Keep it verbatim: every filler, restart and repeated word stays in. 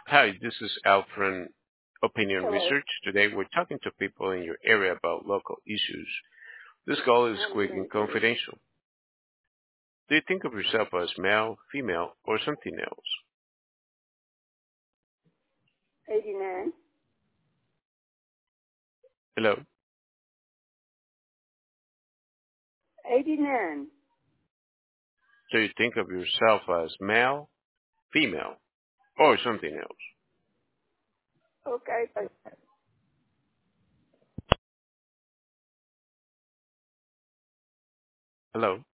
Hi, this is Al from Opinion Hello. Research. Today we're talking to people in your area about local issues. This call is quick and confidential. Do you think of yourself as male, female, or something else? eighty-nine. Hello? eighty-nine. Do you think of yourself as male, female, or something else? Okay. Thank Hello?